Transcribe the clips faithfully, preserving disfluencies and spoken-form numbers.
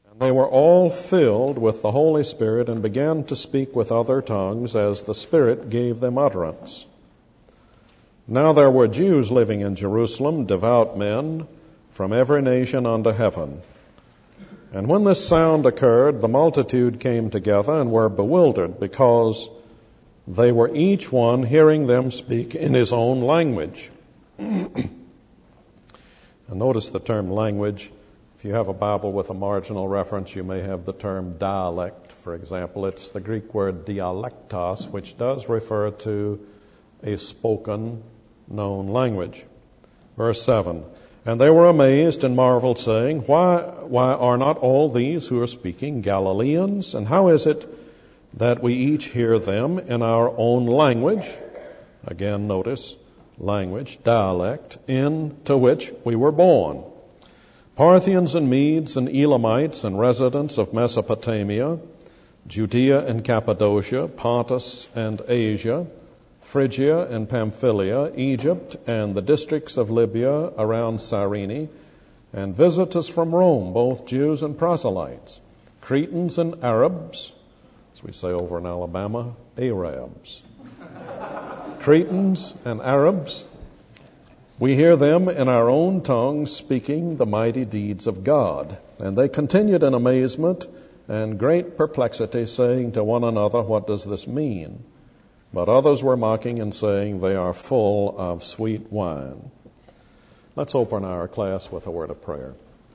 And they were all filled with the Holy Spirit and began to speak with other tongues as the Spirit gave them utterance. Now there were Jews living in Jerusalem, devout men from every nation under heaven. And when this sound occurred, the multitude came together and were bewildered, because they were each one hearing them speak in his own language. And notice the term language. If you have a Bible with a marginal reference, you may have the term dialect, for example. It's the Greek word dialektos, which does refer to a spoken, known language. Verse seven. And they were amazed and marveled, saying, Why, why are not all these who are speaking Galileans? And how is it that we each hear them in our own language? Again, notice, language, dialect, into which we were born. Parthians and Medes and Elamites and residents of Mesopotamia, Judea and Cappadocia, Pontus and Asia, Phrygia and Pamphylia, Egypt and the districts of Libya around Cyrene, and visitors from Rome, both Jews and proselytes, Cretans and Arabs, as we say over in Alabama, Arabs. Cretans and Arabs, we hear them in our own tongues speaking the mighty deeds of God. And they continued in amazement and great perplexity, saying to one another, What does this mean? But others were mocking and saying, They are full of sweet wine. Let's open our class with a word of prayer.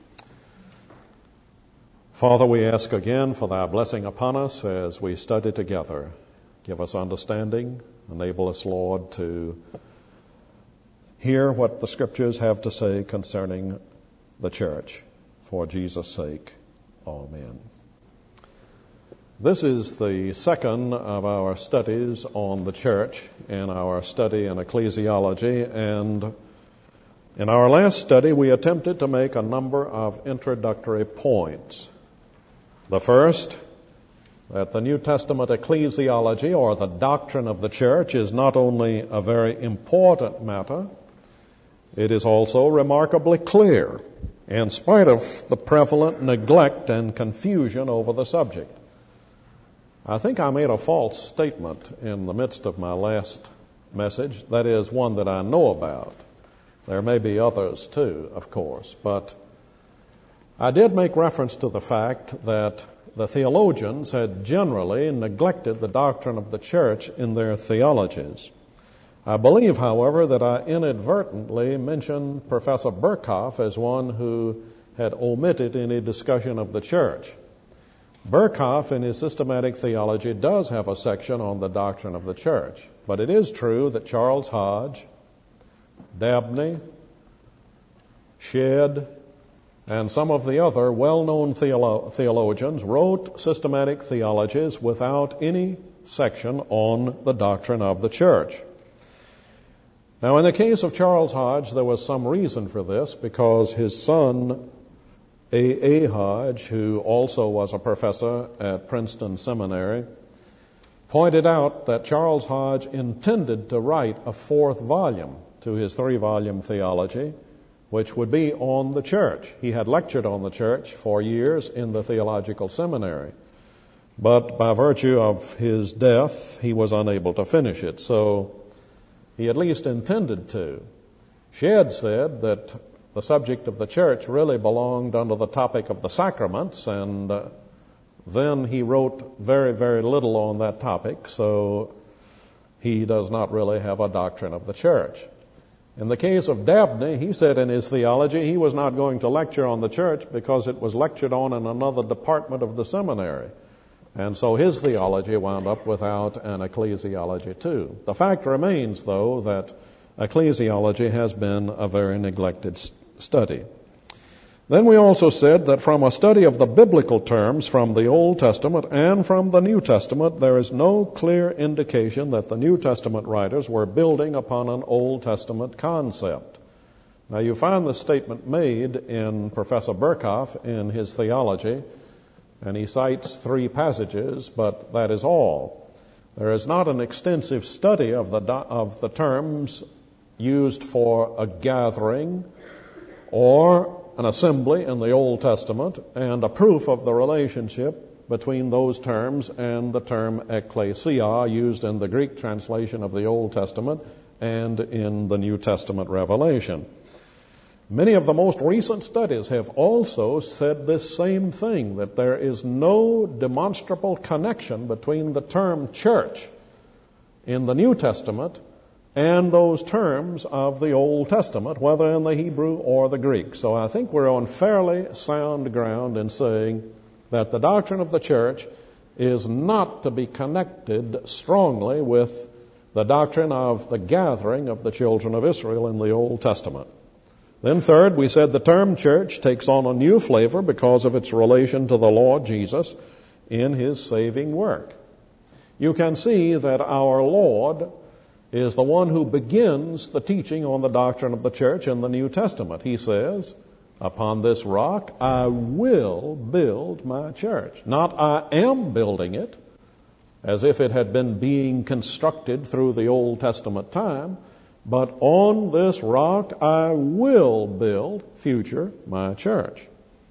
Father, we ask again for thy blessing upon us as we study together. Give us understanding. Enable us, Lord, to hear what the Scriptures have to say concerning the church. For Jesus' sake, amen. This is the second of our studies on the church in our study in ecclesiology, and in our last study we attempted to make a number of introductory points. The first, that the New Testament ecclesiology, or the doctrine of the church, is not only a very important matter, it is also remarkably clear, in spite of the prevalent neglect and confusion over the subject. I think I made a false statement in the midst of my last message. That is, one that I know about. There may be others too, of course. But I did make reference to the fact that the theologians had generally neglected the doctrine of the church in their theologies. I believe, however, that I inadvertently mentioned Professor Berkhoff as one who had omitted any discussion of the church. Berkhoff, in his systematic theology, does have a section on the doctrine of the church. But it is true that Charles Hodge, Dabney, Shedd, and some of the other well-known theolo- theologians wrote systematic theologies without any section on the doctrine of the church. Now, in the case of Charles Hodge, there was some reason for this, because his son, A. A. Hodge, who also was a professor at Princeton Seminary, pointed out that Charles Hodge intended to write a fourth volume to his three-volume theology, which would be on the church. He had lectured on the church for years in the theological seminary, but by virtue of his death, he was unable to finish it. So he at least intended to. Shedd said that the subject of the church really belonged under the topic of the sacraments, and uh, then he wrote very, very little on that topic, so he does not really have a doctrine of the church. In the case of Dabney, he said in his theology he was not going to lecture on the church because it was lectured on in another department of the seminary. And so his theology wound up without an ecclesiology too. The fact remains, though, that ecclesiology has been a very neglected study. Then we also said that from a study of the biblical terms from the Old Testament and from the New Testament, there is no clear indication that the New Testament writers were building upon an Old Testament concept. Now, you find this statement made in Professor Berkhoff in his theology, and he cites three passages, but that is all. There is not an extensive study of the of the terms used for a gathering or an assembly in the Old Testament and a proof of the relationship between those terms and the term ecclesia used in the Greek translation of the Old Testament and in the New Testament revelation. Many of the most recent studies have also said this same thing, that there is no demonstrable connection between the term church in the New Testament and those terms of the Old Testament, whether in the Hebrew or the Greek. So I think we're on fairly sound ground in saying that the doctrine of the church is not to be connected strongly with the doctrine of the gathering of the children of Israel in the Old Testament. Then third, we said the term church takes on a new flavor because of its relation to the Lord Jesus in His saving work. You can see that our Lord is the one who begins the teaching on the doctrine of the church in the New Testament. He says, upon this rock I will build my church. Not I am building it, as if it had been being constructed through the Old Testament time, but on this rock I will build, future, my church.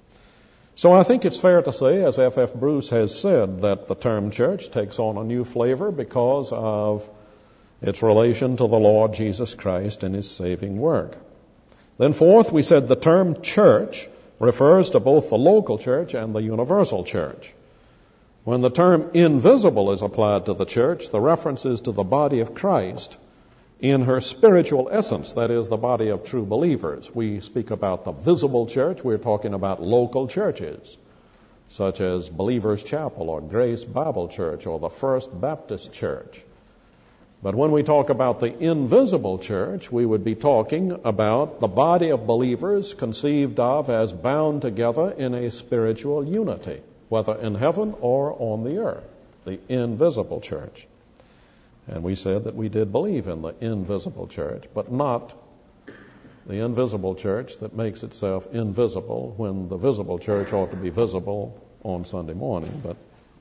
So I think it's fair to say, as F F Bruce has said, that the term church takes on a new flavor because of its relation to the Lord Jesus Christ and His saving work. Then fourth, we said the term church refers to both the local church and the universal church. When the term invisible is applied to the church, the reference is to the body of Christ in her spiritual essence, that is, the body of true believers. We speak about the visible church. We're talking about local churches, such as Believers Chapel or Grace Bible Church or the First Baptist Church. But when we talk about the invisible church, we would be talking about the body of believers conceived of as bound together in a spiritual unity, whether in heaven or on the earth, the invisible church. And we said that we did believe in the invisible church, but not the invisible church that makes itself invisible when the visible church ought to be visible on Sunday morning. But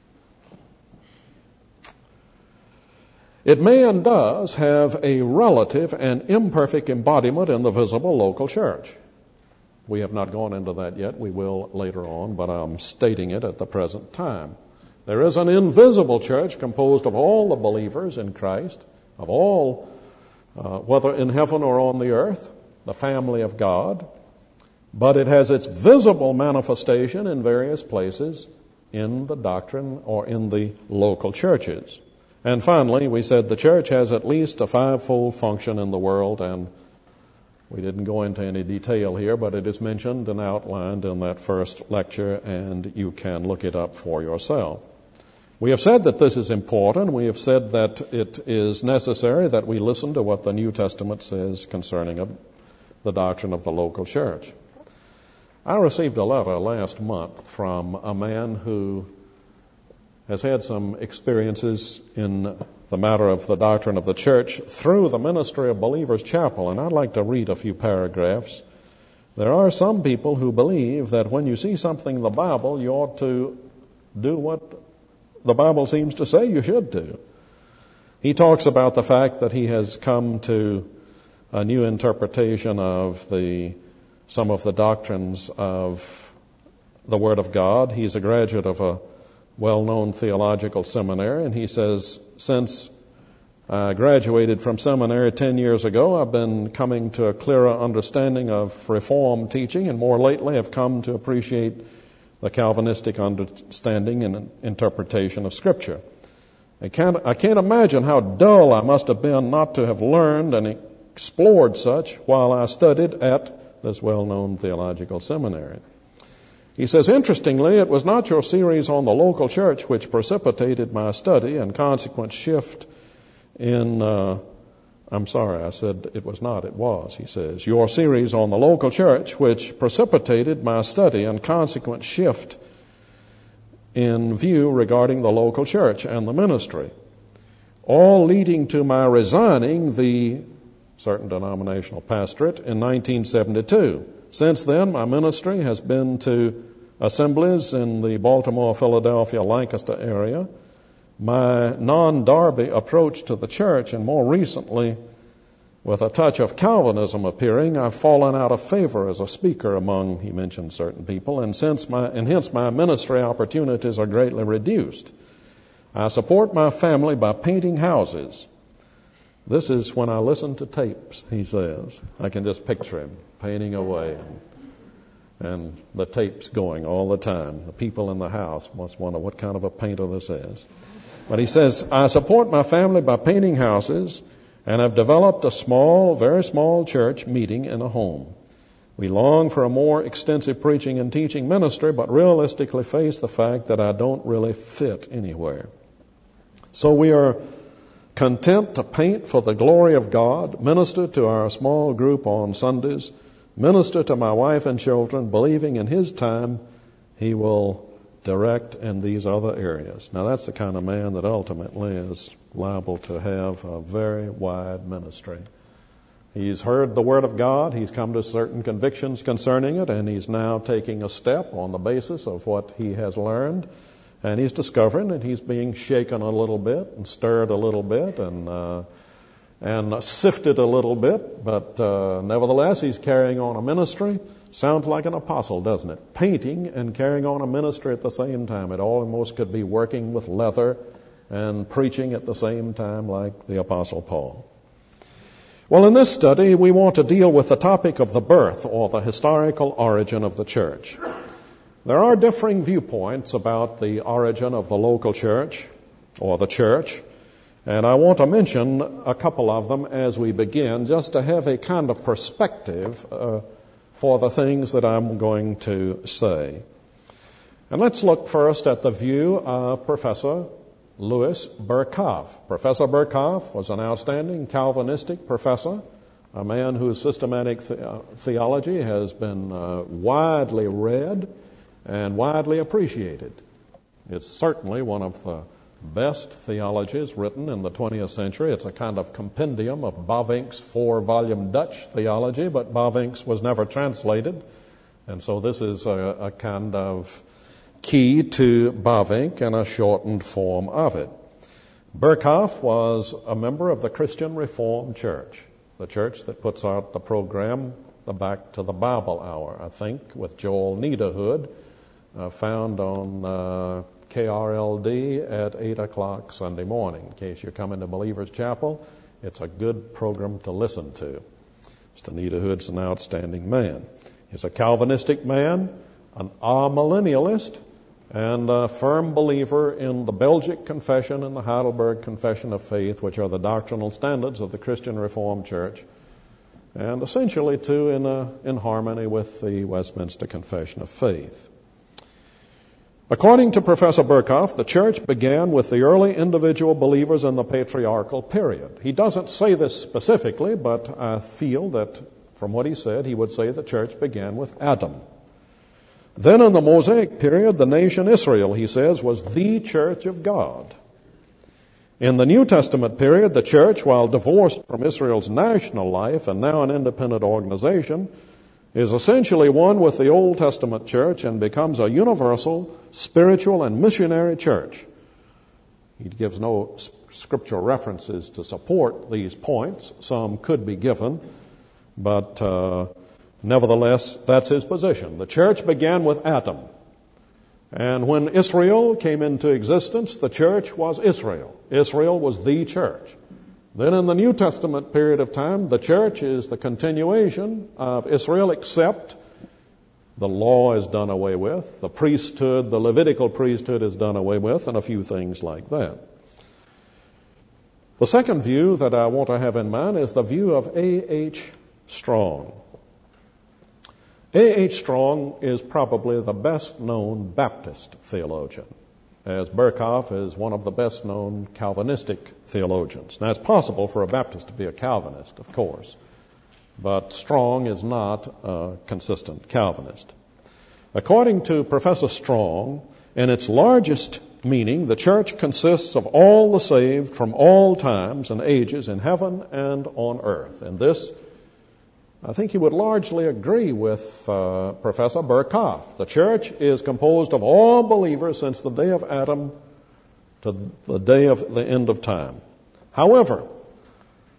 it may and does have a relative and imperfect embodiment in the visible local church. We have not gone into that yet. We will later on, but I'm stating it at the present time. There is an invisible church composed of all the believers in Christ, of all, uh, whether in heaven or on the earth, the family of God, but it has its visible manifestation in various places in the doctrine or in the local churches. And finally, we said the church has at least a fivefold function in the world, and we didn't go into any detail here, but it is mentioned and outlined in that first lecture, and you can look it up for yourself. We have said that this is important. We have said that it is necessary that we listen to what the New Testament says concerning the doctrine of the local church. I received a letter last month from a man who has had some experiences in the matter of the doctrine of the church through the ministry of Believers Chapel, and I'd like to read a few paragraphs. There are some people who believe that when you see something in the Bible, you ought to do what the Bible seems to say you should do. He talks about the fact that he has come to a new interpretation of the some of the doctrines of the Word of God. He's a graduate of a well-known theological seminary, and he says, since I graduated from seminary ten years ago, I've been coming to a clearer understanding of Reformed teaching, and more lately have come to appreciate the Calvinistic understanding and interpretation of Scripture. I can't, I can't imagine how dull I must have been not to have learned and explored such while I studied at this well-known theological seminary. He says, interestingly, it was not your series on the local church which precipitated my study and consequent shift in, uh, I'm sorry, I said it was not, it was, he says, your series on the local church which precipitated my study and consequent shift in view regarding the local church and the ministry, all leading to my resigning the certain denominational pastorate in nineteen seventy-two. Since then, my ministry has been to assemblies in the Baltimore, Philadelphia, Lancaster area. My non-Darby approach to the church, and more recently With a touch of Calvinism appearing, I've fallen out of favor as a speaker among, he mentioned, certain people, and, since my, and hence my ministry opportunities are greatly reduced. I support my family by painting houses. This is when I listen to tapes, he says. I can just picture him painting away and, and the tapes going all the time. The people in the house must wonder what kind of a painter this is. But he says, I support my family by painting houses, and I've developed a small, very small church meeting in a home. We long for a more extensive preaching and teaching ministry, but realistically face the fact that I don't really fit anywhere. So we are content to paint for the glory of God, minister to our small group on Sundays, minister to my wife and children, believing in His time He will direct in these other areas. Now that's the kind of man that ultimately is liable to have a very wide ministry. He's heard the Word of God, he's come to certain convictions concerning it, and he's now taking a step on the basis of what he has learned, and he's discovering that he's being shaken a little bit and stirred a little bit and uh, and sifted a little bit, but uh, nevertheless he's carrying on a ministry. Sounds like an apostle, doesn't it? Painting and carrying on a ministry at the same time. It almost could be working with leather and preaching at the same time like the Apostle Paul. Well, in this study, we want to deal with the topic of the birth or the historical origin of the church. There are differing viewpoints about the origin of the local church or the church, and I want to mention a couple of them as we begin, just to have a kind of perspective uh, for the things that I'm going to say. And let's look first at the view of Professor Louis Berkhof. Professor Berkhof was an outstanding Calvinistic professor, a man whose systematic the- theology has been uh, widely read and widely appreciated. It's certainly one of the best theologies written in the twentieth century. It's a kind of compendium of Bavinck's four-volume Dutch theology, but Bavinck's was never translated, and so this is a, a kind of key to Bavinck and a shortened form of it. Berkhof was a member of the Christian Reformed Church, the church that puts out the program, the Back to the Bible Hour, I think, with Joel Niederhood, uh, found on uh, K R L D at eight o'clock Sunday morning. In case you're coming to Believer's Chapel, it's a good program to listen to. Mister Niederhood's an outstanding man. He's a Calvinistic man, an amillennialist, and a firm believer in the Belgic Confession and the Heidelberg Confession of Faith, which are the doctrinal standards of the Christian Reformed Church, and essentially, too, in, a, in harmony with the Westminster Confession of Faith. According to Professor Berkhof, the church began with the early individual believers in the patriarchal period. He doesn't say this specifically, but I feel that from what he said, he would say the church began with Adam. Then in the Mosaic period, the nation Israel, he says, was the church of God. In the New Testament period, the church, while divorced from Israel's national life and now an independent organization, is essentially one with the Old Testament church and becomes a universal, spiritual, and missionary church. He gives no scriptural references to support these points. Some could be given, but uh, nevertheless, that's his position. The church began with Adam. And when Israel came into existence, the church was Israel. Israel was the church. Then in the New Testament period of time, the church is the continuation of Israel, except the law is done away with, the priesthood, the Levitical priesthood is done away with, and a few things like that. The second view that I want to have in mind is the view of A H Strong. A H Strong is probably the best-known Baptist theologian, as Berkhof is one of the best-known Calvinistic theologians. Now, it's possible for a Baptist to be a Calvinist, of course, but Strong is not a consistent Calvinist. According to Professor Strong, in its largest meaning, the church consists of all the saved from all times and ages in heaven and on earth. And this, I think he would largely agree with uh, Professor Berkhof. The church is composed of all believers since the day of Adam to the day of the end of time. However,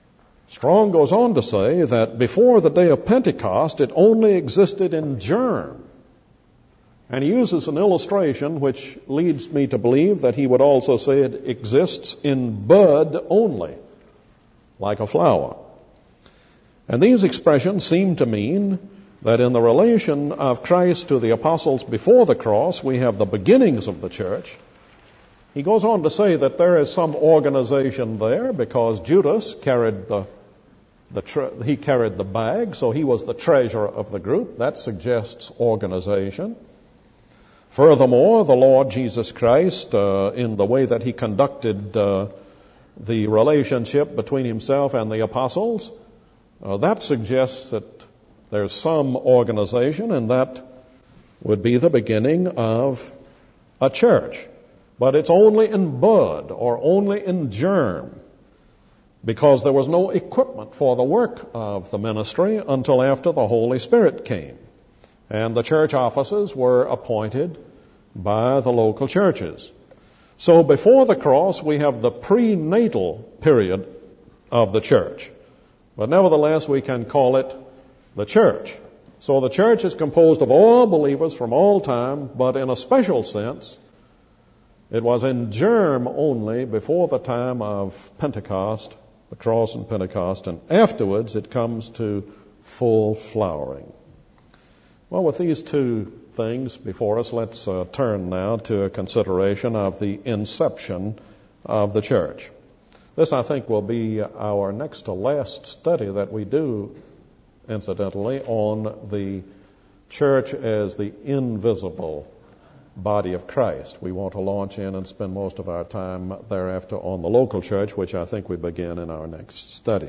Strong goes on to say that before the day of Pentecost, it only existed in germ. And he uses an illustration which leads me to believe that he would also say it exists in bud only, like a flower. And these expressions seem to mean that in the relation of Christ to the apostles before the cross, we have the beginnings of the church. He goes on to say that there is some organization there because Judas carried the, the tre- he carried the bag, so he was the treasurer of the group. That suggests organization. Furthermore, the Lord Jesus Christ, uh, in the way that he conducted uh, the relationship between himself and the apostles, uh, that suggests that there's some organization, and that would be the beginning of a church. But it's only in bud or only in germ, because there was no equipment for the work of the ministry until after the Holy Spirit came. And the church offices were appointed by the local churches. So before the cross, we have the prenatal period of the church. But nevertheless, we can call it the church. So the church is composed of all believers from all time, but in a special sense, it was in germ only before the time of Pentecost, the cross and Pentecost, and afterwards it comes to full flowering. Well, with these two things before us, let's uh, turn now to a consideration of the inception of the church. This, I think, will be our next to last study that we do, incidentally, on the church as the invisible body of Christ. We want to launch in and spend most of our time thereafter on the local church, which I think we begin in our next study.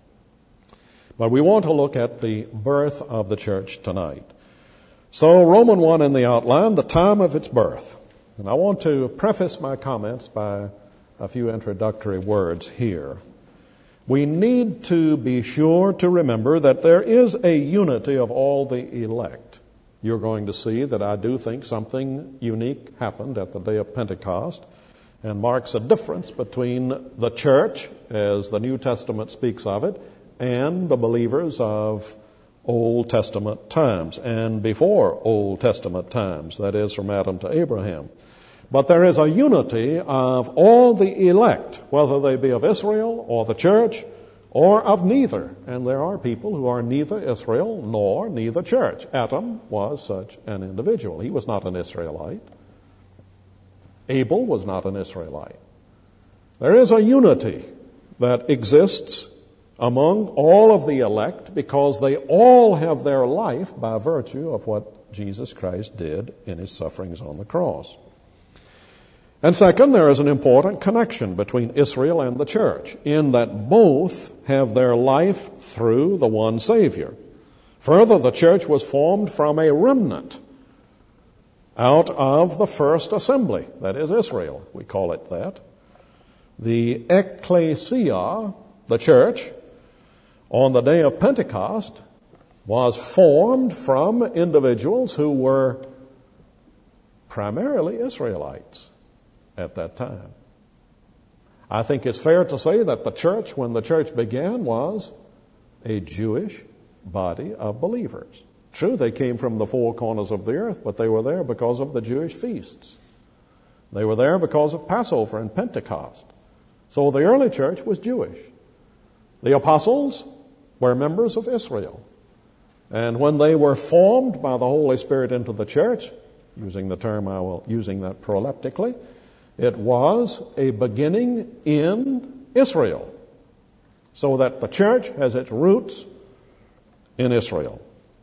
But we want to look at the birth of the church tonight. So, Roman one in the outline, the time of its birth. And I want to preface my comments by a few introductory words here. We need to be sure to remember that there is a unity of all the elect. You're going to see that I do think something unique happened at the day of Pentecost and marks a difference between the church, as the New Testament speaks of it, and the believers of Old Testament times and before Old Testament times, that is, from Adam to Abraham. But there is a unity of all the elect, whether they be of Israel or the church or of neither. And there are people who are neither Israel nor neither church. Adam was such an individual. He was not an Israelite. Abel was not an Israelite. There is a unity that exists among all of the elect because they all have their life by virtue of what Jesus Christ did in his sufferings on the cross. And second, there is an important connection between Israel and the church in that both have their life through the one Savior. Further, the church was formed from a remnant out of the first assembly, that is Israel, we call it that. The ecclesia, the church, on the day of Pentecost was formed from individuals who were primarily Israelites at that time. I think it's fair to say that the church, when the church began, was a Jewish body of believers. True, they came from the four corners of the earth, but they were there because of the Jewish feasts. They were there because of Passover and Pentecost. So the early church was Jewish. The apostles were members of Israel. And when they were formed by the Holy Spirit into the church, using the term I will, using that proleptically, it was a beginning in Israel. So that the church has its roots in Israel.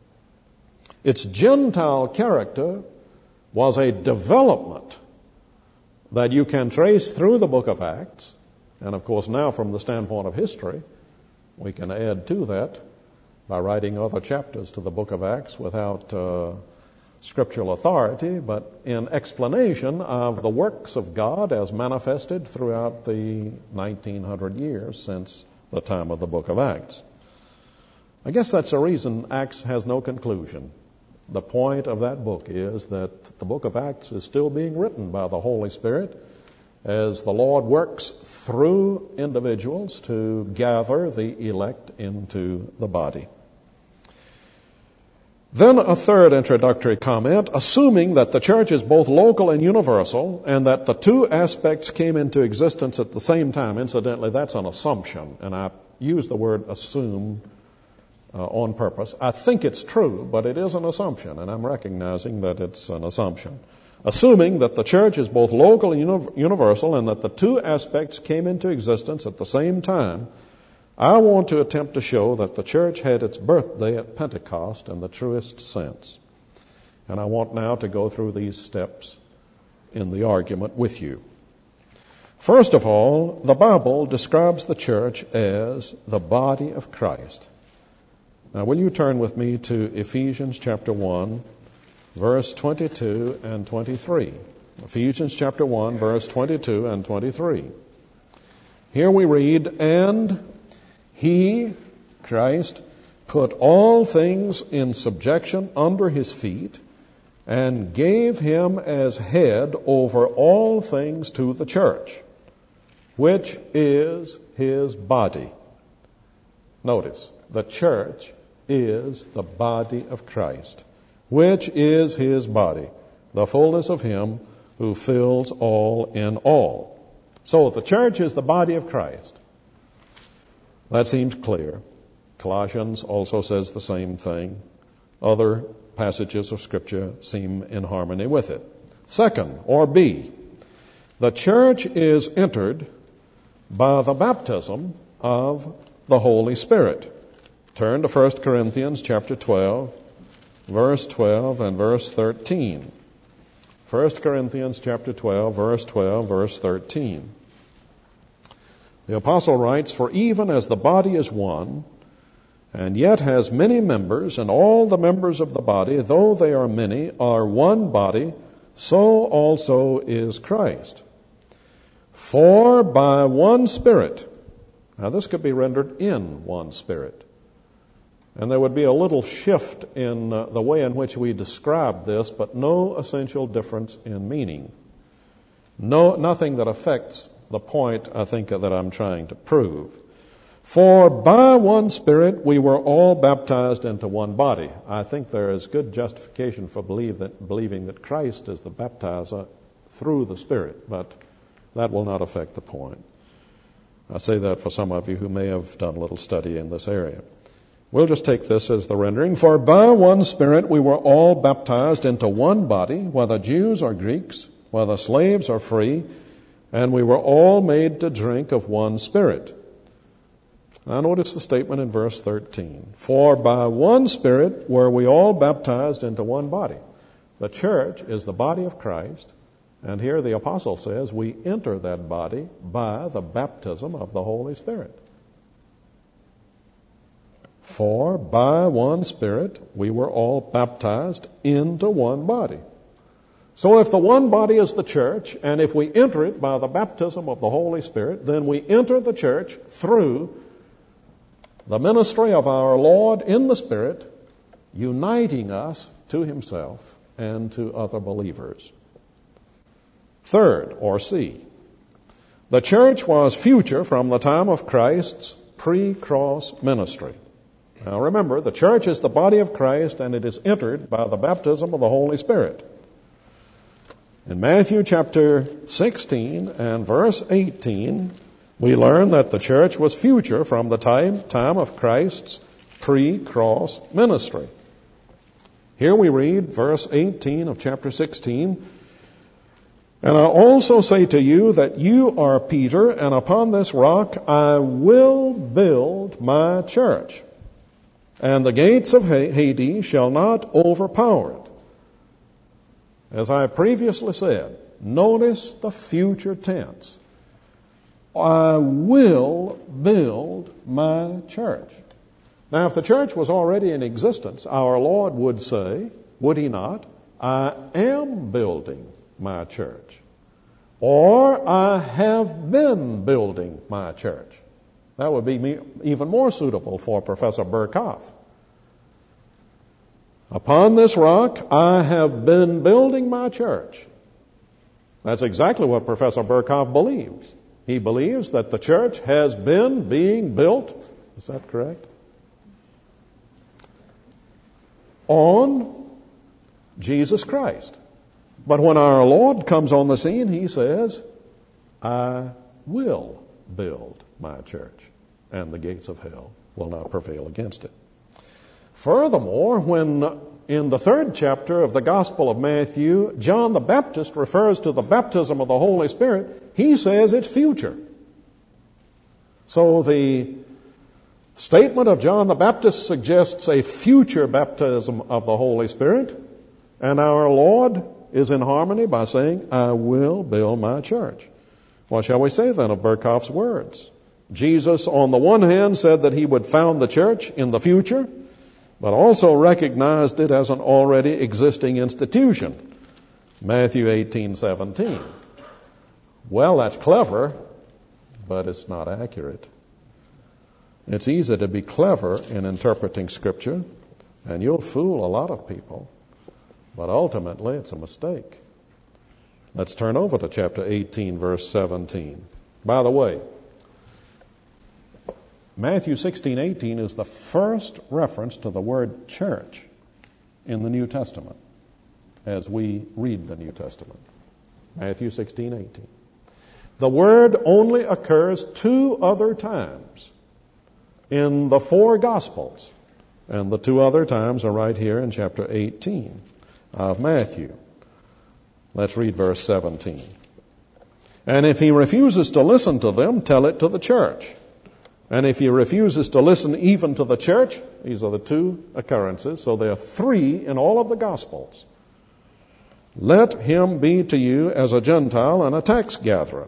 Its Gentile character was a development that you can trace through the book of Acts. And of course now from the standpoint of history, we can add to that by writing other chapters to the book of Acts without uh, scriptural authority, but in explanation of the works of God as manifested throughout the nineteen hundred years since the time of the book of Acts. I guess that's the reason Acts has no conclusion. The point of that book is that the book of Acts is still being written by the Holy Spirit, as the Lord works through individuals to gather the elect into the body. Then a third introductory comment, assuming that the church is both local and universal, and that the two aspects came into existence at the same time. Incidentally, that's an assumption, and I use the word assume uh, on purpose. I think it's true, but it is an assumption, and I'm recognizing that it's an assumption. Assuming that the church is both local and uni- universal, and that the two aspects came into existence at the same time, I want to attempt to show that the church had its birthday at Pentecost in the truest sense. And I want now to go through these steps in the argument with you. First of all, the Bible describes the church as the body of Christ. Now, will you turn with me to Ephesians chapter one, verse twenty-two and twenty-three. Ephesians chapter one, verse twenty-two and twenty-three. Here we read, "And He, Christ, put all things in subjection under His feet, and gave Him as head over all things to the church, which is His body." Notice, the church is the body of Christ, which is His body, the fullness of Him who fills all in all. So the church is the body of Christ. That seems clear. Colossians also says the same thing. Other passages of Scripture seem in harmony with it. Second, or B, the church is entered by the baptism of the Holy Spirit. Turn to First Corinthians chapter twelve, verse twelve and verse thirteen. First Corinthians chapter twelve, verse twelve, verse thirteen. The apostle writes, "For even as the body is one, and yet has many members, and all the members of the body, though they are many, are one body, so also is Christ. For by one Spirit," now this could be rendered "in one Spirit," and there would be a little shift in uh, the way in which we describe this, but no essential difference in meaning. No, nothing that affects the point, I think, that I'm trying to prove. "For by one Spirit we were all baptized into one body." I think there is good justification for believe that, believing that Christ is the baptizer through the Spirit, but that will not affect the point. I say that for some of you who may have done a little study in this area. We'll just take this as the rendering. "For by one Spirit we were all baptized into one body, whether Jews or Greeks, whether slaves or free, and we were all made to drink of one Spirit." Now notice the statement in verse thirteen. "For by one Spirit were we all baptized into one body." The church is the body of Christ, and here the apostle says we enter that body by the baptism of the Holy Spirit. For by one Spirit we were all baptized into one body. So if the one body is the church, and if we enter it by the baptism of the Holy Spirit, then we enter the church through the ministry of our Lord in the Spirit, uniting us to Himself and to other believers. Third, or C, the church was future from the time of Christ's pre-cross ministry. Now remember, the church is the body of Christ, and it is entered by the baptism of the Holy Spirit. In Matthew chapter sixteen and verse eighteen, we learn that the church was future from the time, time of Christ's pre-cross ministry. Here we read verse eighteen of chapter sixteen, "And I also say to you that you are Peter, and upon this rock I will build my church, and the gates of Hades shall not overpower it." As I previously said, notice the future tense. I will build my church. Now, if the church was already in existence, our Lord would say, would He not, "I am building my church," or "I have been building my church." That would be even more suitable for Professor Burkhoff. "Upon this rock I have been building my church." That's exactly what Professor Berkhoff believes. He believes that the church has been being built, is that correct? On Jesus Christ. But when our Lord comes on the scene, he says, I will build my church, and the gates of hell will not prevail against it. Furthermore, when in the third chapter of the Gospel of Matthew, John the Baptist refers to the baptism of the Holy Spirit, he says it's future. So the statement of John the Baptist suggests a future baptism of the Holy Spirit, and our Lord is in harmony by saying, I will build my church. What shall we say then of Berkhoff's words? Jesus, on the one hand, said that he would found the church in the future, but also recognized it as an already existing institution. Matthew eighteen seventeen. Well, that's clever, but it's not accurate. It's easy to be clever in interpreting Scripture, and you'll fool a lot of people, but ultimately it's a mistake. Let's turn over to chapter eighteen, verse seventeen. By the way, Matthew sixteen eighteen is the first reference to the word church in the New Testament as we read the New Testament. Matthew sixteen eighteen. The word only occurs two other times in the four Gospels, and the two other times are right here in chapter eighteen of Matthew. Let's read verse seventeen. And if he refuses to listen to them, tell it to the church. And if he refuses to listen even to the church, these are the two occurrences, so there are three in all of the Gospels. Let him be to you as a Gentile and a tax gatherer.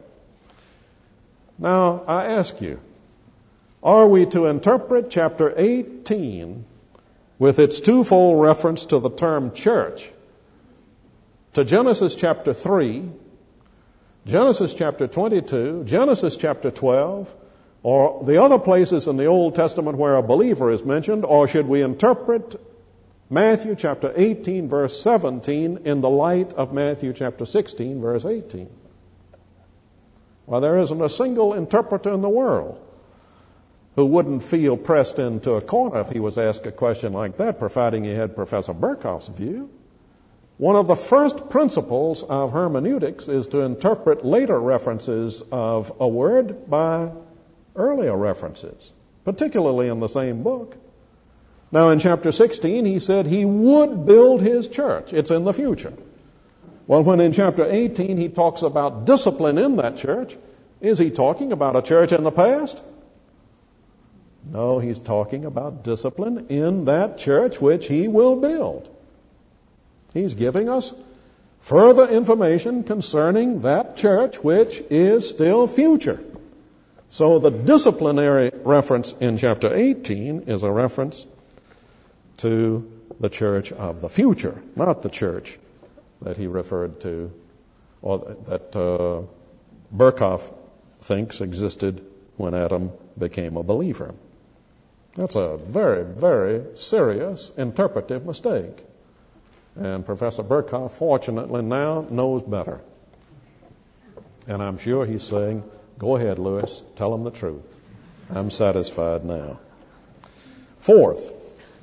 Now, I ask you, are we to interpret chapter eighteen with its twofold reference to the term church to Genesis chapter three, Genesis chapter twenty-two, Genesis chapter twelve, or the other places in the Old Testament where a believer is mentioned, or should we interpret Matthew chapter eighteen, verse seventeen in the light of Matthew chapter sixteen, verse eighteen? Well, there isn't a single interpreter in the world who wouldn't feel pressed into a corner if he was asked a question like that, providing he had Professor Berkhoff's view. One of the first principles of hermeneutics is to interpret later references of a word by earlier references, particularly in the same book. Now, in chapter sixteen, he said he would build his church. It's in the future. Well, when in chapter eighteen he talks about discipline in that church, is he talking about a church in the past? No, he's talking about discipline in that church which he will build. He's giving us further information concerning that church which is still future. So the disciplinary reference in chapter eighteen is a reference to the church of the future, not the church that he referred to, or that uh, Berkhoff thinks existed when Adam became a believer. That's a very, very serious interpretive mistake. And Professor Berkhoff, fortunately, now knows better. And I'm sure he's saying, go ahead, Lewis, tell him the truth. I'm satisfied now. Fourth,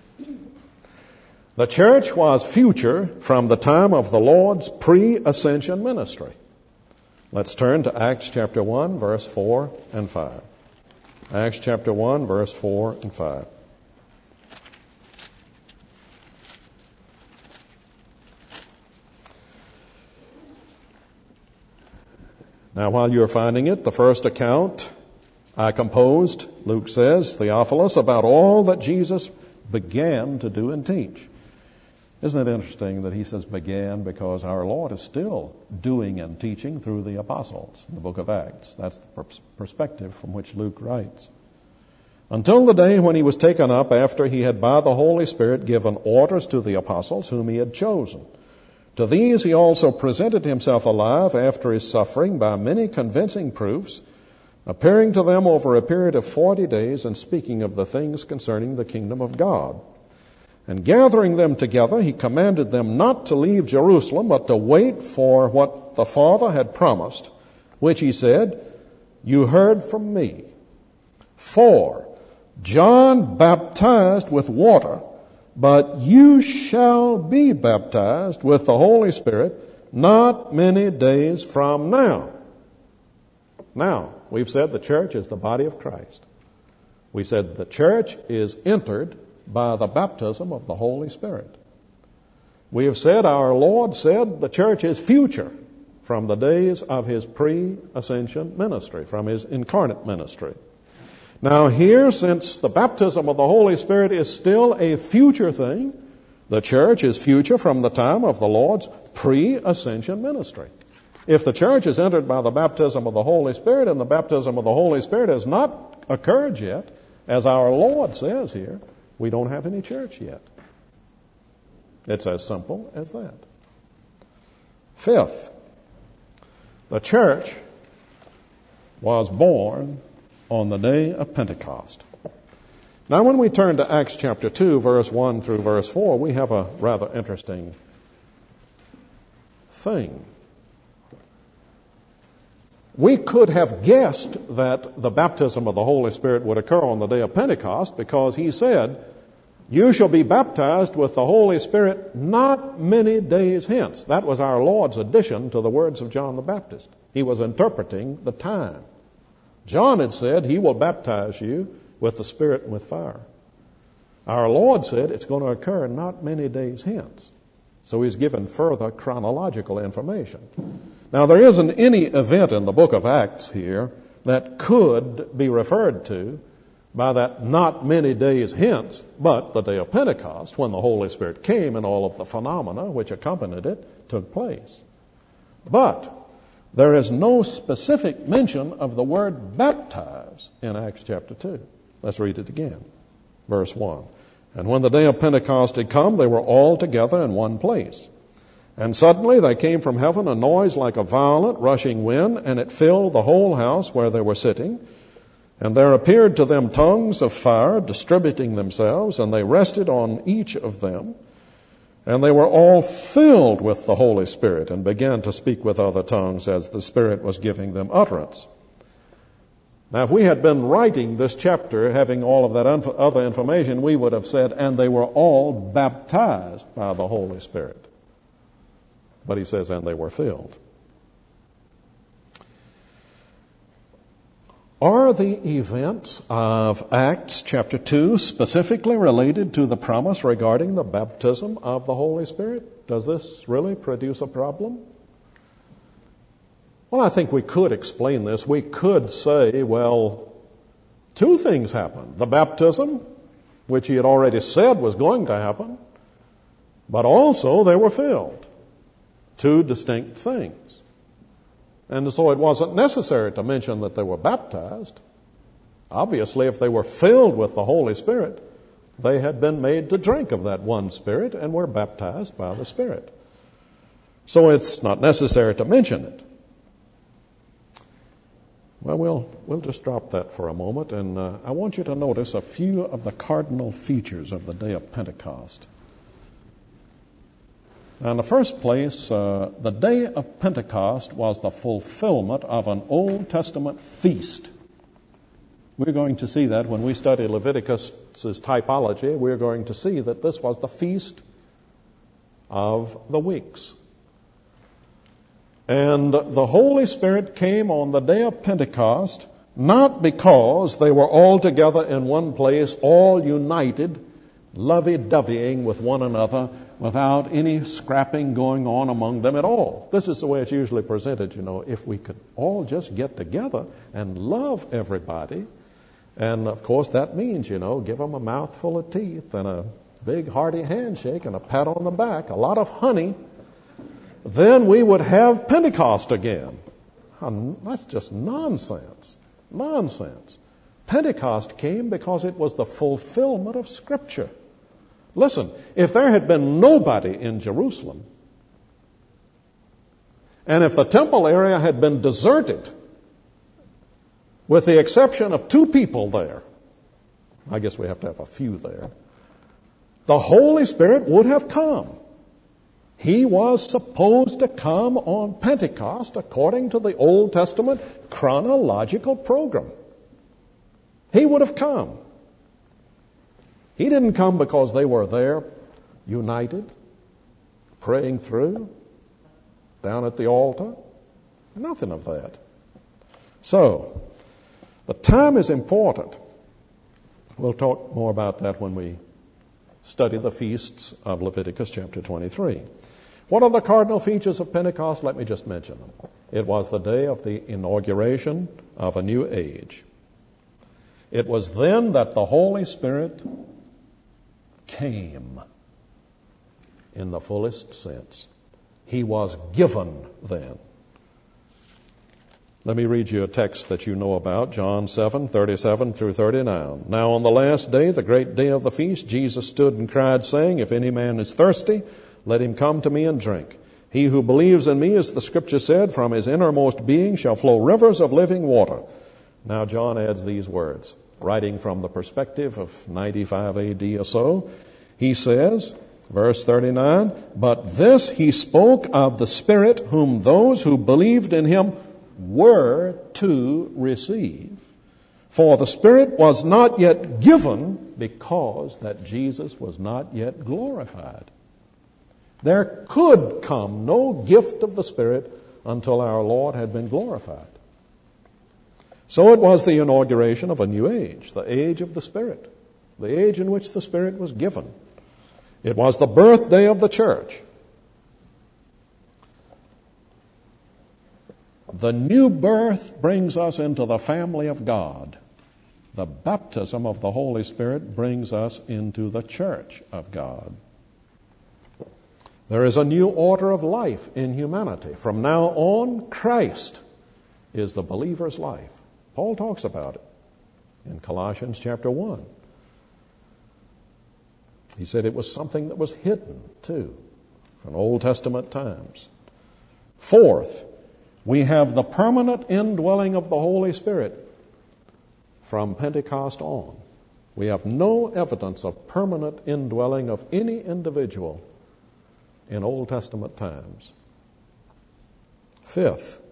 the church was future from the time of the Lord's pre-ascension ministry. Let's turn to Acts chapter one, verse four and five. Acts chapter one, verse four and five. Now, while you're finding it, the first account I composed, Luke says, Theophilus, about all that Jesus began to do and teach. Isn't it interesting that he says began, because our Lord is still doing and teaching through the apostles in the book of Acts. That's the perspective from which Luke writes. Until the day when he was taken up after he had by the Holy Spirit given orders to the apostles whom he had chosen. To these he also presented himself alive after his suffering by many convincing proofs, appearing to them over a period of forty days and speaking of the things concerning the kingdom of God. And gathering them together, he commanded them not to leave Jerusalem, but to wait for what the Father had promised, which he said, "You heard from me. For John baptized with water, but you shall be baptized with the Holy Spirit not many days from now." Now, we've said the church is the body of Christ. We said the church is entered by the baptism of the Holy Spirit. We have said our Lord said the church is future from the days of his pre-ascension ministry, from his incarnate ministry. Now here, since the baptism of the Holy Spirit is still a future thing, the church is future from the time of the Lord's pre-ascension ministry. If the church is entered by the baptism of the Holy Spirit and the baptism of the Holy Spirit has not occurred yet, as our Lord says here, we don't have any church yet. It's as simple as that. Fifth, the church was born on the day of Pentecost. Now, when we turn to Acts chapter two, verse one through verse four, we have a rather interesting thing. We could have guessed that the baptism of the Holy Spirit would occur on the day of Pentecost because he said, "You shall be baptized with the Holy Spirit not many days hence." That was our Lord's addition to the words of John the Baptist. He was interpreting the time. John had said, "He will baptize you with the Spirit and with fire." Our Lord said it's going to occur not many days hence. So he's given further chronological information. Now, there isn't any event in the book of Acts here that could be referred to by that not many days hence, but the day of Pentecost, when the Holy Spirit came and all of the phenomena which accompanied it took place. But there is no specific mention of the word baptize in Acts chapter two. Let's read it again. Verse one. "And when the day of Pentecost had come, they were all together in one place. And suddenly there came from heaven a noise like a violent rushing wind, and it filled the whole house where they were sitting. And there appeared to them tongues of fire distributing themselves, and they rested on each of them. And they were all filled with the Holy Spirit and began to speak with other tongues as the Spirit was giving them utterance." Now, if we had been writing this chapter, having all of that inf- other information, we would have said, "And they were all baptized by the Holy Spirit." But he says, "And they were filled." Are the events of Acts chapter two specifically related to the promise regarding the baptism of the Holy Spirit? Does this really produce a problem? Well, I think we could explain this. We could say, well, two things happened. The baptism, which he had already said was going to happen, but also they were filled. Two distinct things. And so it wasn't necessary to mention that they were baptized. Obviously, if they were filled with the Holy Spirit, they had been made to drink of that one Spirit and were baptized by the Spirit. So it's not necessary to mention it. Well, we'll, we'll just drop that for a moment, and uh, I want you to notice a few of the cardinal features of the day of Pentecost. Now, in the first place, uh, the day of Pentecost was the fulfillment of an Old Testament feast. We're going to see that when we study Leviticus's typology. We're going to see that this was the feast of the weeks. And the Holy Spirit came on the day of Pentecost, not because they were all together in one place, all united, lovey-doveying with one another, without any scrapping going on among them at all. This is the way it's usually presented, you know, if we could all just get together and love everybody. And, of course, that means, you know, give them a mouthful of teeth and a big hearty handshake and a pat on the back, a lot of honey. Then we would have Pentecost again. That's just nonsense. Nonsense. Pentecost came because it was the fulfillment of Scripture. Listen, if there had been nobody in Jerusalem, and if the temple area had been deserted, with the exception of two people there, I guess we have to have a few there, the Holy Spirit would have come. He was supposed to come on Pentecost according to the Old Testament chronological program. He would have come. He didn't come because they were there, united, praying through, down at the altar. Nothing of that. So, the time is important. We'll talk more about that when we study the feasts of Leviticus chapter twenty-three. What are the cardinal features of Pentecost? Let me just mention them. It was the day of the inauguration of a new age. It was then that the Holy Spirit came in the fullest sense. He was given then. Let me read you a text that you know about, John seven, thirty-seven through thirty-nine. Now on the last day, the great day of the feast, Jesus stood and cried, saying, If any man is thirsty, let him come to me and drink. He who believes in me, as the Scripture said, from his innermost being shall flow rivers of living water. Now John adds these words, writing from the perspective of ninety-five A D or so. He says, verse thirty-nine, But this he spoke of the Spirit, whom those who believed in him were to receive. For the Spirit was not yet given because that Jesus was not yet glorified. There could come no gift of the Spirit until our Lord had been glorified. So it was the inauguration of a new age, the age of the Spirit, the age in which the Spirit was given. It was the birthday of the church. The new birth brings us into the family of God. The baptism of the Holy Spirit brings us into the church of God. There is a new order of life in humanity. From now on, Christ is the believer's life. Paul talks about it in Colossians chapter one. He said it was something that was hidden, too, from Old Testament times. Fourth, we have the permanent indwelling of the Holy Spirit from Pentecost on. We have no evidence of permanent indwelling of any individual in Old Testament times. Fifth,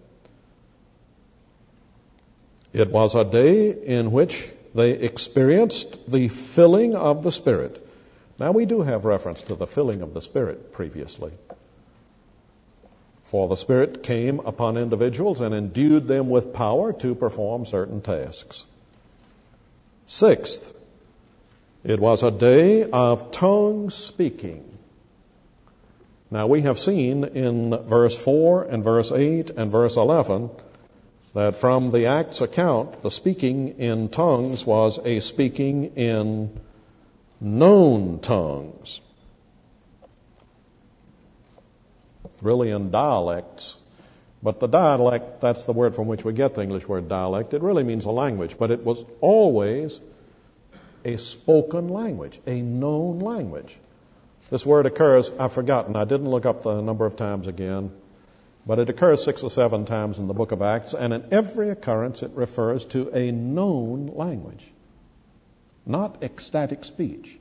it was a day in which they experienced the filling of the Spirit. Now, we do have reference to the filling of the Spirit previously. For the Spirit came upon individuals and endued them with power to perform certain tasks. Sixth, it was a day of tongue speaking. Now, we have seen in verse four and verse eight and verse eleven that from the Acts account, the speaking in tongues was a speaking in known tongues. Really in dialects. But the dialect, that's the word from which we get the English word dialect. It really means a language, but it was always a spoken language, a known language. This word occurs, I've forgotten, I didn't look up the number of times again, but it occurs six or seven times in the book of Acts, and in every occurrence it refers to a known language, not ecstatic speech.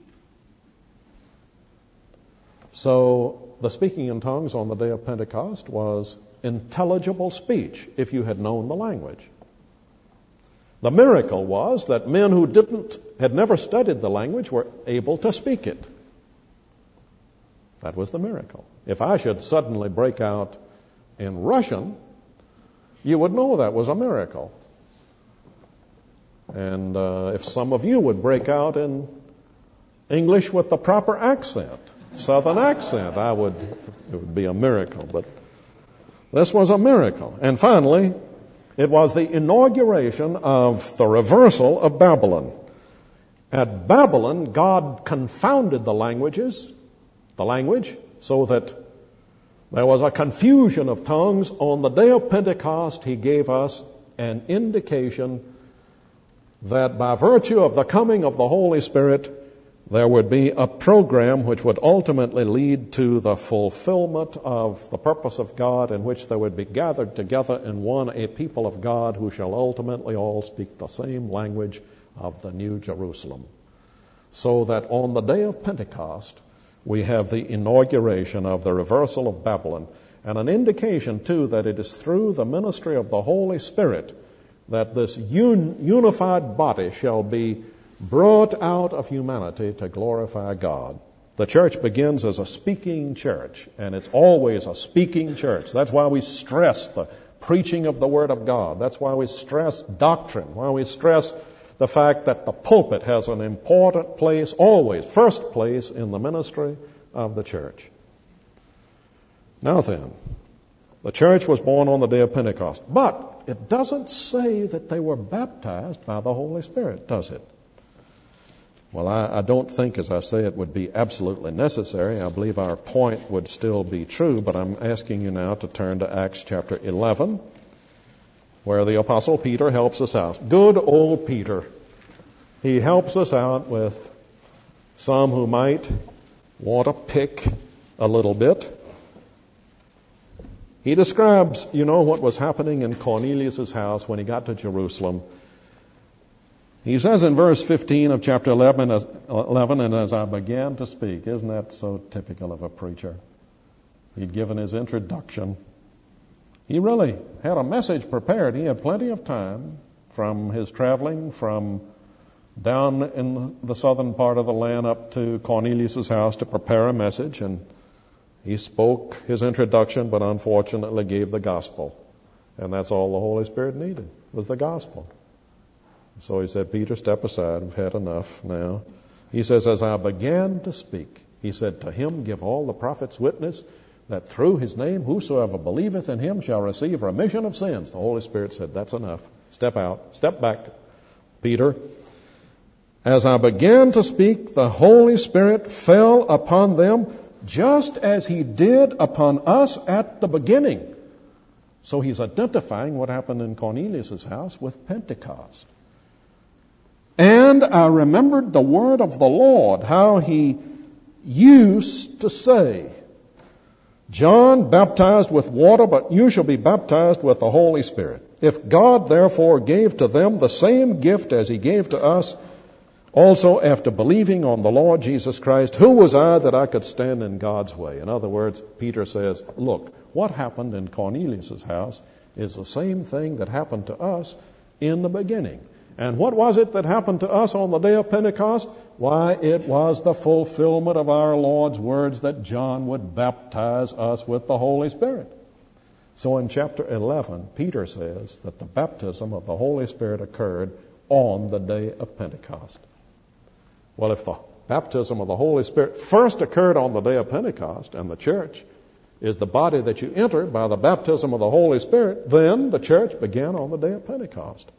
So the speaking in tongues on the day of Pentecost was intelligible speech if you had known the language. The miracle was that men who didn't, had never studied the language were able to speak it. That was the miracle. If I should suddenly break out in Russian, you would know that was a miracle. And uh, if some of you would break out in English with the proper accent, Southern accent, I would, it would be a miracle. But this was a miracle. And finally, it was the inauguration of the reversal of Babylon. At Babylon, God confounded the languages, the language, so that there was a confusion of tongues. On the day of Pentecost, He gave us an indication that by virtue of the coming of the Holy Spirit, there would be a program which would ultimately lead to the fulfillment of the purpose of God, in which there would be gathered together in one a people of God who shall ultimately all speak the same language of the New Jerusalem. so that on the day of Pentecost, we have the inauguration of the reversal of Babylon, and an indication, too, that it is through the ministry of the Holy Spirit that this un- unified body shall be brought out of humanity to glorify God. The church begins as a speaking church, and it's always a speaking church. That's why we stress the preaching of the Word of God. That's why we stress doctrine, why we stress the fact that the pulpit has an important place, always, first place in the ministry of the church. Now then, the church was born on the day of Pentecost, but it doesn't say that they were baptized by the Holy Spirit, does it? Well, I, I don't think, as I say, it would be absolutely necessary. I believe our point would still be true, but I'm asking you now to turn to Acts chapter eleven, where the Apostle Peter helps us out. Good old Peter. He helps us out with some who might want to pick a little bit. He describes, you know, what was happening in Cornelius' house when he got to Jerusalem. He says in verse fifteen of chapter eleven, as, eleven, and as I began to speak, isn't that so typical of a preacher? He'd given his introduction. He really had a message prepared. He had plenty of time from his traveling from down in the southern part of the land up to Cornelius' house to prepare a message, and he spoke his introduction, but unfortunately gave the gospel. And that's all the Holy Spirit needed, was the gospel. So he said, Peter, step aside. We've had enough now. He says, as I began to speak, he said, to him give all the prophets witness that through his name whosoever believeth in him shall receive remission of sins. The Holy Spirit said, that's enough. Step out. Step back, Peter. As I began to speak, the Holy Spirit fell upon them just as he did upon us at the beginning. So he's identifying what happened in Cornelius' house with Pentecost. And I remembered the word of the Lord, how he used to say, John baptized with water, but you shall be baptized with the Holy Spirit. If God therefore gave to them the same gift as he gave to us, also after believing on the Lord Jesus Christ, who was I that I could stand in God's way? In other words, Peter says, look, what happened in Cornelius' house is the same thing that happened to us in the beginning. And what was it that happened to us on the day of Pentecost? Why, it was the fulfillment of our Lord's words that John would baptize us with the Holy Spirit. So in chapter eleven, Peter says that the baptism of the Holy Spirit occurred on the day of Pentecost. Well, if the baptism of the Holy Spirit first occurred on the day of Pentecost, and the church is the body that you enter by the baptism of the Holy Spirit, then the church began on the day of Pentecost.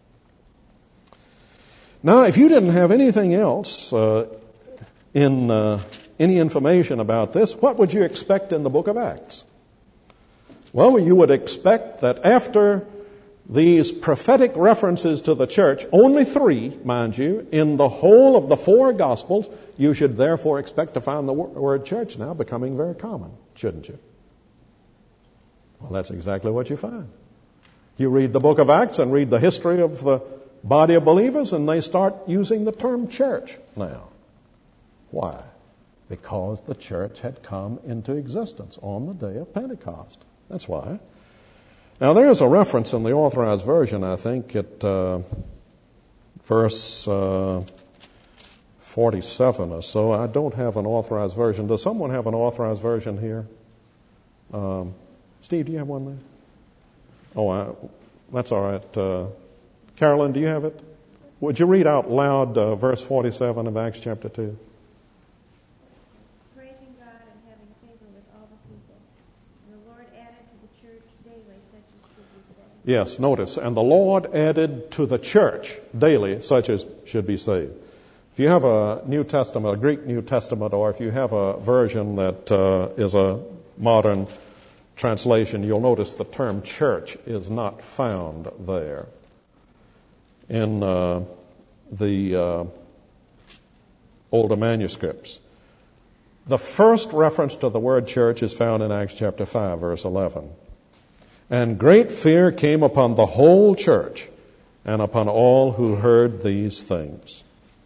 Now, if you didn't have anything else uh, in uh, any information about this, what would you expect in the book of Acts? Well, you would expect that after these prophetic references to the church, only three, mind you, in the whole of the four Gospels, you should therefore expect to find the word church now becoming very common, shouldn't you? Well, that's exactly what you find. You read the book of Acts and read the history of the body of believers, and they start using the term church now. Why? Because the church had come into existence on the day of Pentecost. That's why. Now, there's a reference in the Authorized Version, I think, at uh, verse uh, forty-seven or so. I don't have an Authorized Version. Does someone have an Authorized Version here? Um, Steve, do you have one there? Oh, I, that's all right. Uh, Carolyn, do you have it? Would you read out loud uh, verse forty-seven of Acts chapter two? Praising God and having favor with all the people. And the Lord added to the church daily such as should be saved. Yes, notice. And the Lord added to the church daily such as should be saved. If you have a New Testament, a Greek New Testament, or if you have a version that uh, is a modern translation, you'll notice the term church is not found there. In uh, the uh, older manuscripts. The first reference to the word church is found in Acts chapter five, verse eleven. And great fear came upon the whole church and upon all who heard these things.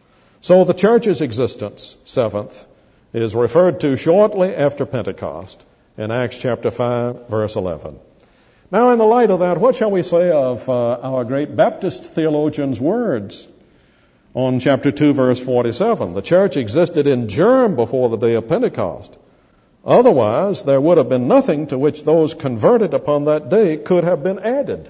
So the church's existence, seventh, is referred to shortly after Pentecost in Acts chapter five, verse eleven. Now, in the light of that, what shall we say of uh, our great Baptist theologian's words on chapter two, verse forty-seven? The church existed in germ before the day of Pentecost. Otherwise, there would have been nothing to which those converted upon that day could have been added.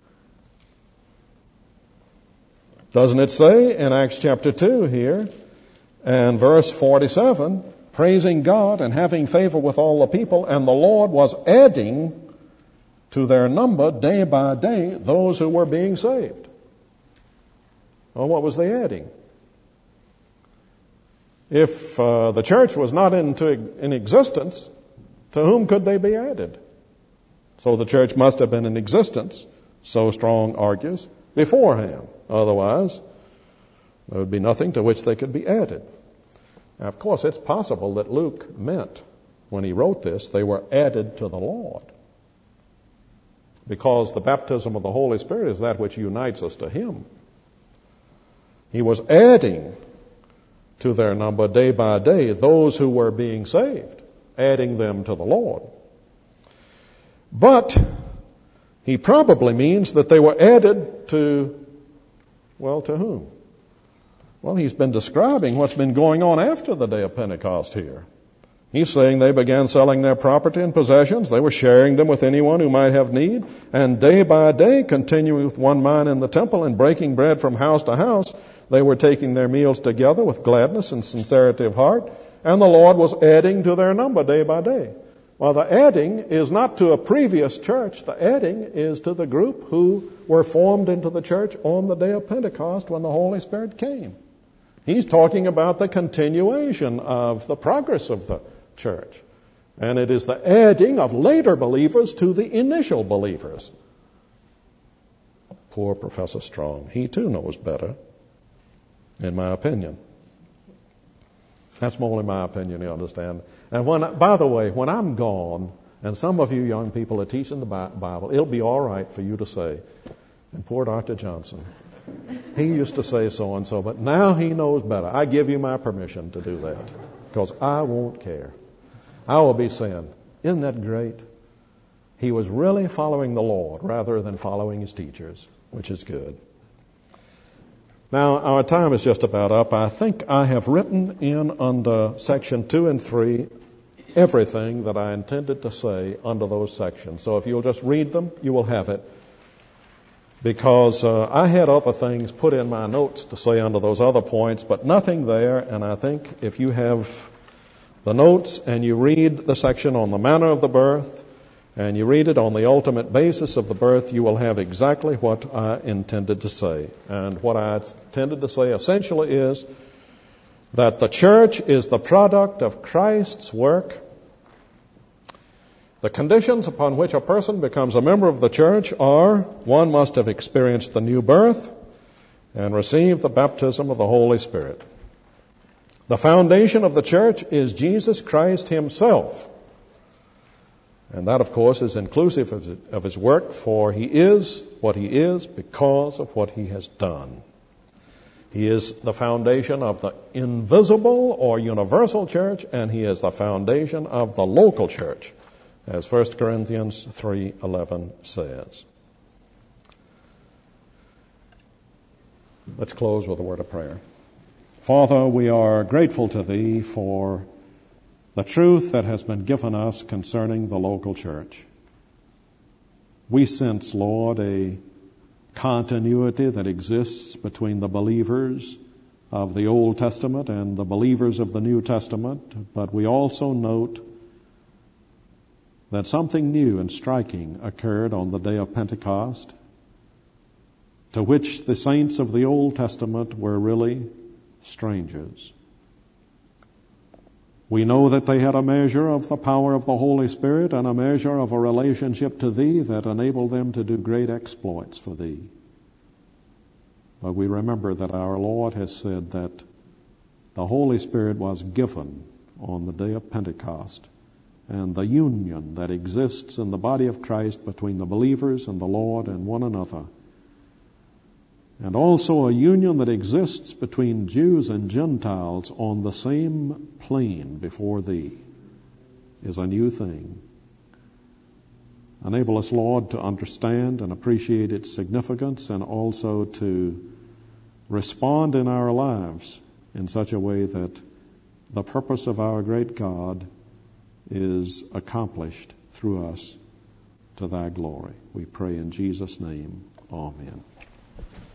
Doesn't it say in Acts chapter two here and verse forty-seven, praising God and having favor with all the people, and the Lord was adding to their number day by day those who were being saved. Well, what was they adding? If uh, the church was not into, in existence, to whom could they be added? So the church must have been in existence, so Strong argues, beforehand. Otherwise, there would be nothing to which they could be added. Now, of course, it's possible that Luke meant, when he wrote this, they were added to the Lord. Because the baptism of the Holy Spirit is that which unites us to Him. He was adding to their number day by day those who were being saved, adding them to the Lord. But he probably means that they were added to, well, to whom? Well, he's been describing what's been going on after the day of Pentecost here. He's saying they began selling their property and possessions. They were sharing them with anyone who might have need. And day by day, continuing with one mind in the temple and breaking bread from house to house, they were taking their meals together with gladness and sincerity of heart. And the Lord was adding to their number day by day. Well, the adding is not to a previous church. The adding is to the group who were formed into the church on the day of Pentecost when the Holy Spirit came. He's talking about the continuation of the progress of the church. And it is the adding of later believers to the initial believers. Poor Professor Strong. He too knows better, in my opinion. That's only my opinion, you understand. And when, by the way, when I'm gone, and some of you young people are teaching the Bible, it'll be all right for you to say, and poor Doctor Johnson, he used to say so-and-so, but now he knows better. I give you my permission to do that, because I won't care. I will be saying, isn't that great? He was really following the Lord rather than following his teachers, which is good. Now, our time is just about up. I think I have written in under section two and three everything that I intended to say under those sections. So if you'll just read them, you will have it. Because uh, I had other things put in my notes to say under those other points, but nothing there. And I think if you have the notes and you read the section on the manner of the birth, and you read it on the ultimate basis of the birth, you will have exactly what I intended to say. And what I intended to say essentially is that the church is the product of Christ's work. The conditions upon which a person becomes a member of the church are, one must have experienced the new birth and received the baptism of the Holy Spirit. The foundation of the church is Jesus Christ Himself. And that, of course, is inclusive of his, of his work, for He is what He is because of what He has done. He is the foundation of the invisible or universal church, and He is the foundation of the local church, as First Corinthians three eleven says. Let's close with a word of prayer. Father, we are grateful to Thee for the truth that has been given us concerning the local church. We sense, Lord, a continuity that exists between the believers of the Old Testament and the believers of the New Testament, but we also note that something new and striking occurred on the day of Pentecost, to which the saints of the Old Testament were really strangers. We know that they had a measure of the power of the Holy Spirit and a measure of a relationship to Thee that enabled them to do great exploits for Thee. But we remember that our Lord has said that the Holy Spirit was given on the day of Pentecost, and the union that exists in the body of Christ between the believers and the Lord and one another and also a union that exists between Jews and Gentiles on the same plane before Thee is a new thing. Enable us, Lord, to understand and appreciate its significance, and also to respond in our lives in such a way that the purpose of our great God is accomplished through us to Thy glory. We pray in Jesus' name. Amen.